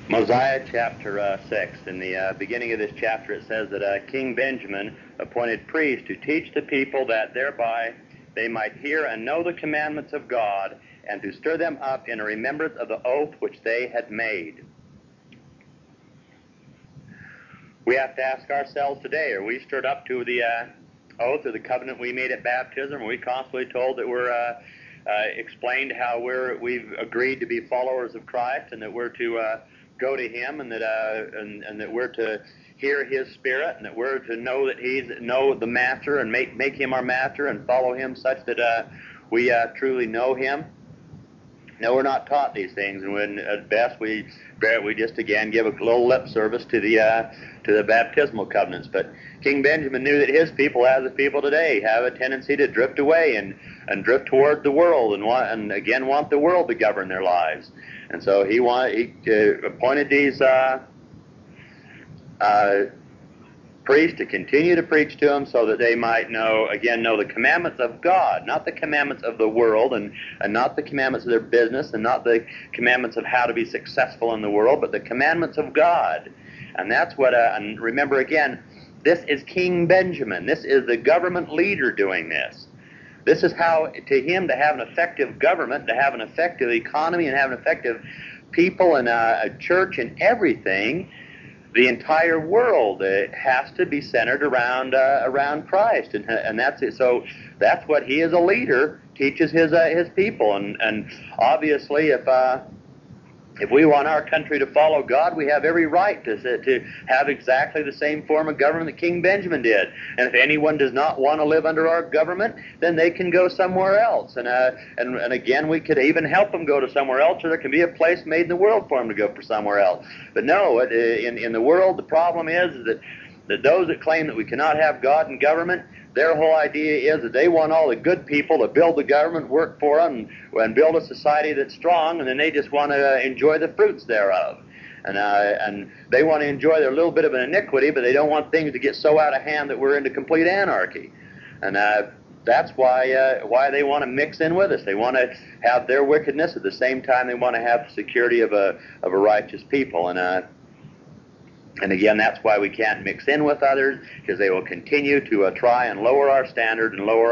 Mosiah chapter 6. In the beginning of this chapter it says that King Benjamin appointed priests to teach the people that thereby they might hear and know the commandments of God, and to stir them up in a remembrance of the oath which they had made. We have to ask ourselves today, are we stirred up to the oath or the covenant we made at baptism? Are we constantly told that we're explained how we've agreed to be followers of Christ, and that we're to go to Him, and that that we're to hear His Spirit, and that we're to know that know the Master, and make Him our Master, and follow Him such that we truly know Him? No, we're not taught these things, and when at best we just again give a little lip service to the baptismal covenants. But King Benjamin knew that his people, as the people today, have a tendency to drift away and drift toward the world, and want the world to govern their lives. And so he appointed these priests to continue to preach to them, so that they might know the commandments of God, not the commandments of the world, and not the commandments of their business, and not the commandments of how to be successful in the world, but the commandments of God. And that's what, and remember again, this is King Benjamin. This is the government leader doing this. This is how, to him, to have an effective government, to have an effective economy, and have an effective people and a church and everything, the entire world has to be centered around Christ, and that's it. So that's what he, as a leader, teaches his people. And obviously, if we want our country to follow God, we have every right to have exactly the same form of government that King Benjamin did. And if anyone does not want to live under our government, then they can go somewhere else. And again, we could even help them go to somewhere else, or there can be a place made in the world for them to go for somewhere else. But no, in the world, the problem is that those that claim that we cannot have God in government, their whole idea is that they want all the good people to build the government, work for them, and build a society that's strong, and then they just want to enjoy the fruits thereof. And they want to enjoy their little bit of an iniquity, but they don't want things to get so out of hand that we're into complete anarchy. And that's why they want to mix in with us. They want to have their wickedness at the same time they want to have the security of a righteous people. And again, that's why we can't mix in with others, because they will continue to try and lower our standard,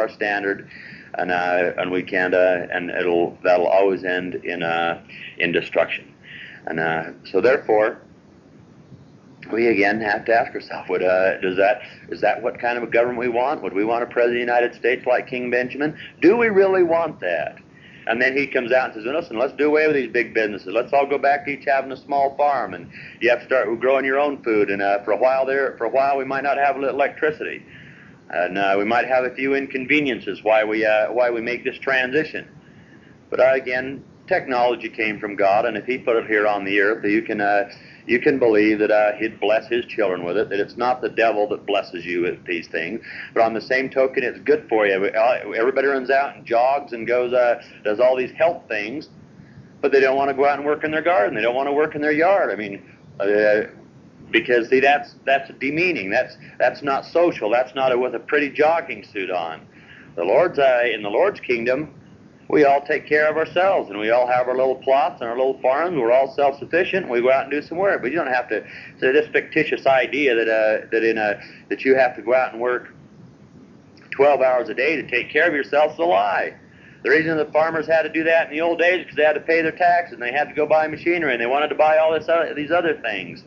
and we can't, and that'll always end in destruction. And so therefore, we again have to ask ourselves: is that what kind of a government we want? Would we want a president of the United States like King Benjamin? Do we really want that? And then he comes out and says, listen, let's do away with these big businesses. Let's all go back to each having a small farm, and you have to start growing your own food. And for a while we might not have electricity, and we might have a few inconveniences why we make this transition. But again, technology came from God, and if He put it here on the earth, you can believe that He'd bless His children with it, that it's not the devil that blesses you with these things. But on the same token, it's good for you. Everybody runs out and jogs and goes, does all these health things, but they don't want to go out and work in their garden. They don't want to work in their yard. I mean, because see, that's demeaning. That's not social. That's not with a pretty jogging suit on. In the Lord's kingdom, we all take care of ourselves, and we all have our little plots and our little farms. We're all self-sufficient. We go out and do some work, but you don't have to. So this fictitious idea that you have to go out and work 12 hours a day to take care of yourself is a lie. The reason the farmers had to do that in the old days is because they had to pay their taxes, and they had to go buy machinery, and they wanted to buy all these other things,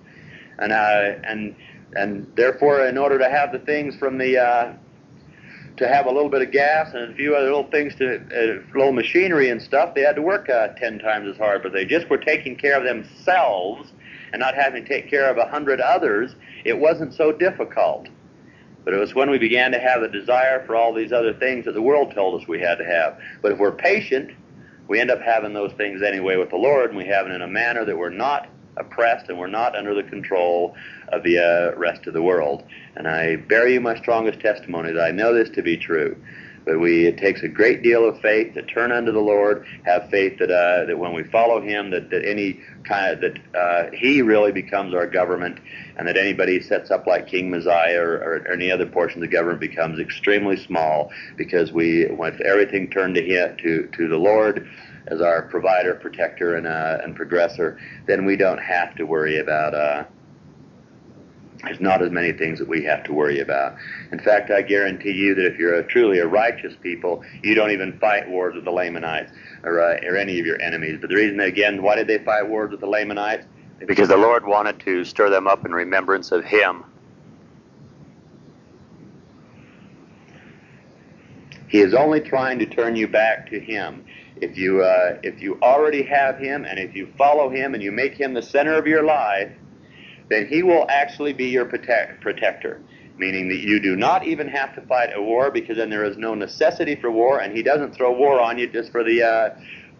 and therefore, in order to have the things from the to have a little bit of gas and a few other little things, little machinery and stuff, they had to work 10 times as hard. But they just were taking care of themselves and not having to take care of 100 others. It wasn't so difficult. But it was when we began to have the desire for all these other things that the world told us we had to have. But if we're patient, we end up having those things anyway with the Lord, and we have it in a manner that we're not oppressed and we're not under the control of the rest of the world. And I bear you my strongest testimony that I know this to be true. But it takes a great deal of faith to turn unto the Lord, have faith that when we follow Him, that He really becomes our government, and that anybody sets up like King Mosiah or any other portion of the government becomes extremely small, because with everything turned to the Lord, our provider, protector, and progressor, then we don't have to worry about. There's not as many things that we have to worry about. In fact, I guarantee you that if you're truly a righteous people, you don't even fight wars with the Lamanites or any of your enemies. But the reason, again, why did they fight wars with the Lamanites? Because the Lord wanted to stir them up in remembrance of Him. He is only trying to turn you back to Him. If you already have Him, and if you follow Him and you make Him the center of your life, then He will actually be your protector, meaning that you do not even have to fight a war, because then there is no necessity for war, and He doesn't throw war on you just for the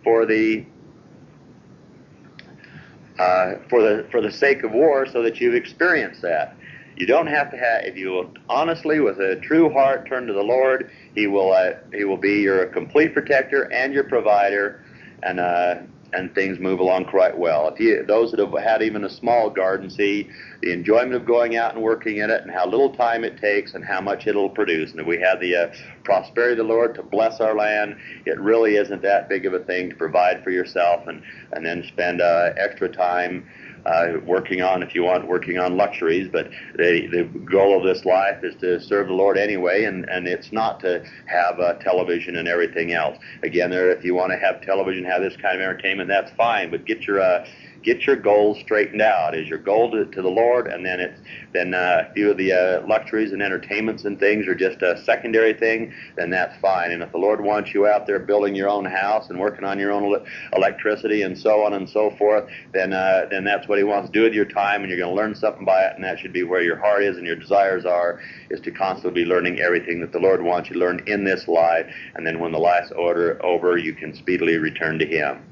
sake of war, so that you've experienced that. You don't have to have. If you will honestly, with a true heart, turn to the Lord, He will be your complete protector and your provider, and things move along quite well. Those that have had even a small garden see the enjoyment of going out and working in it, and how little time it takes, and how much it'll produce. And if we have the prosperity of the Lord to bless our land, it really isn't that big of a thing to provide for yourself, and then spend extra time working on luxuries. But the goal of this life is to serve the Lord anyway, and it's not to have television and everything else. Again, if you want to have television, have this kind of entertainment, that's fine, but get your goals straightened out. Is your goal to the Lord, and then a few of the luxuries and entertainments and things are just a secondary thing, then that's fine. And if the Lord wants you out there building your own house and working on your own electricity and so on and so forth, then that's what He wants to do with your time, and you're going to learn something by it, and that should be where your heart is and your desires are, is to constantly be learning everything that the Lord wants you to learn in this life, and then when the life's over, you can speedily return to Him.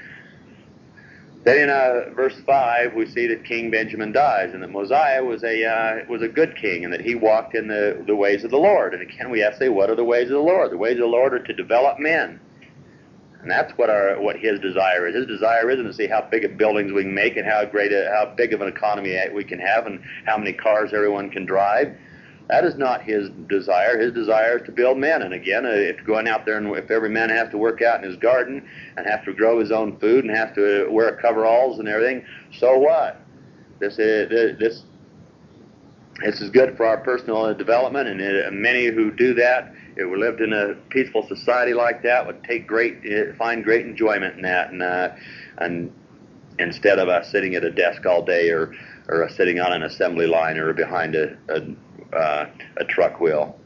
Then in verse 5, we see that King Benjamin dies, and that Mosiah was a good king, and that he walked in the ways of the Lord. And again, we have to say, what are the ways of the Lord? The ways of the Lord are to develop men. And that's what his desire is. His desire isn't to see how big of buildings we can make, and how big of an economy we can have, and how many cars everyone can drive. That is not his desire. His desire is to build men. And again, if going out there, and if every man has to work out in his garden and have to grow his own food and have to wear coveralls and everything, so what? This is good for our personal development, and many who do that, if we lived in a peaceful society like that, would find great enjoyment in that, and instead of sitting at a desk all day, or sitting on an assembly line, or behind a truck wheel.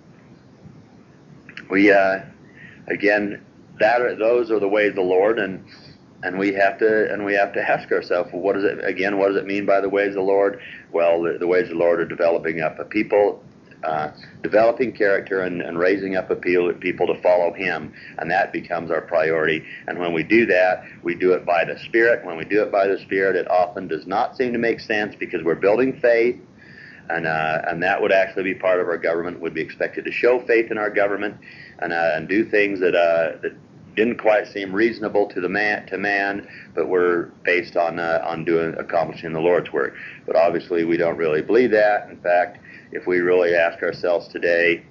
We again, those are the ways of the Lord, and we have to ask ourselves, well, what does it mean by the ways of the Lord? Well, the ways of the Lord are developing up a people, developing character, and raising up a people to follow Him, and that becomes our priority. And when we do that, we do it by the Spirit. When we do it by the Spirit, it often does not seem to make sense, because we're building faith. And that would actually be part of our government. Would be expected to show faith in our government, and do things that didn't quite seem reasonable to man, but were based on accomplishing the Lord's work. But obviously, we don't really believe that. In fact, if we really ask ourselves today,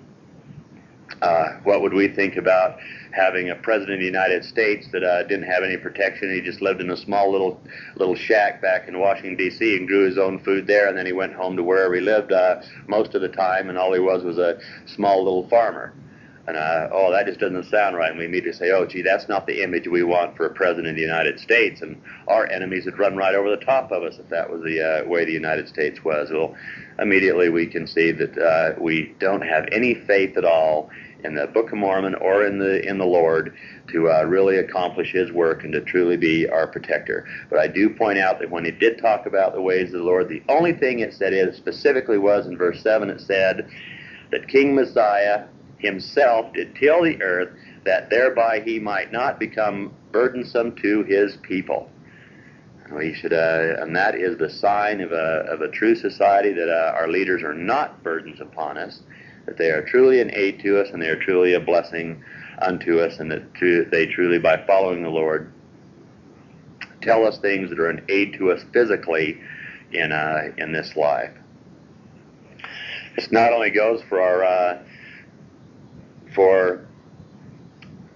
what would we think about having a president of the United States that didn't have any protection? He just lived in a small little shack back in Washington, D.C., and grew his own food there, and then he went home to wherever he lived most of the time, and all he was a small little farmer. And that just doesn't sound right. And we immediately say, oh, gee, that's not the image we want for a president of the United States, and our enemies would run right over the top of us if that was the way the United States was. Well, immediately we can see that we don't have any faith at all in the Book of Mormon or in the Lord to really accomplish His work and to truly be our protector. But I do point out that when it did talk about the ways of the Lord, the only thing it said specifically was in verse 7, it said that King Messiah himself did till the earth, that thereby he might not become burdensome to his people. We should, and that is the sign of a true society, that our leaders are not burdens upon us, that they are truly an aid to us, and they are truly a blessing unto us, and that they truly, by following the Lord, tell us things that are an aid to us physically in this life. This not only goes for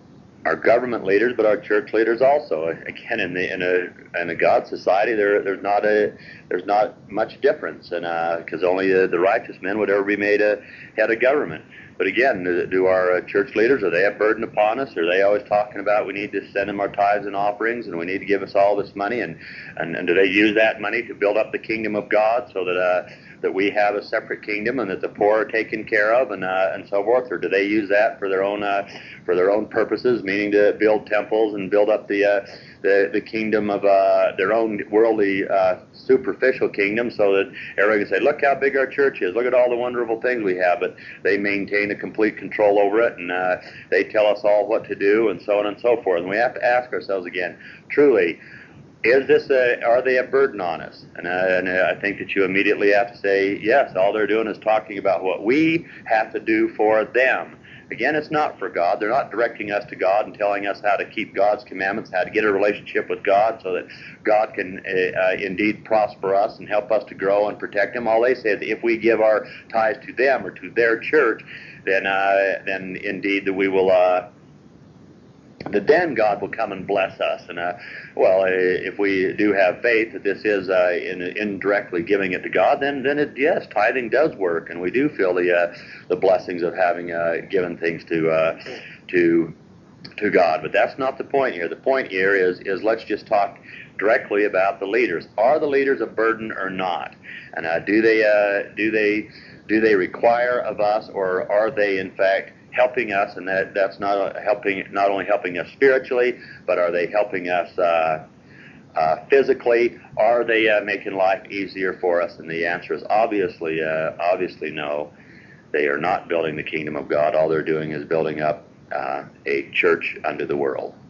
our government leaders, but our church leaders also. Again, in a God society, there's not much difference, and because only the righteous men would ever be made a head of government. But again, do our church leaders, are they a burden upon us? Are they always talking about we need to send them our tithes and offerings, and we need to give us all this money, and do they use that money to build up the kingdom of God so that we have a separate kingdom and that the poor are taken care of and so forth, or do they use that for their own purposes, meaning to build temples and build up the kingdom of their own worldly superficial kingdom, so that everyone can say, look how big our church is, look at all the wonderful things we have, but they maintain a complete control over it, and they tell us all what to do, and so on and so forth. And we have to ask ourselves again, truly, are they a burden on us? And I think that you immediately have to say, yes, all they're doing is talking about what we have to do for them. Again, it's not for God. They're not directing us to God and telling us how to keep God's commandments, how to get a relationship with God so that God can indeed prosper us and help us to grow and protect Him. All they say is if we give our tithes to them or to their church, then indeed that we will... then God will come and bless us. And if we do have faith that this is indirectly giving it to God, then yes, tithing does work, and we do feel the blessings of having given things to God. But that's not the point here. The point here is let's just talk directly about the leaders. Are the leaders a burden or not? And do they require of us, or are they in fact helping us? And that's not only helping us spiritually, but are they helping us physically? Are they making life easier for us? And the answer is obviously no. They are not building the kingdom of God. All they're doing is building up a church unto the world.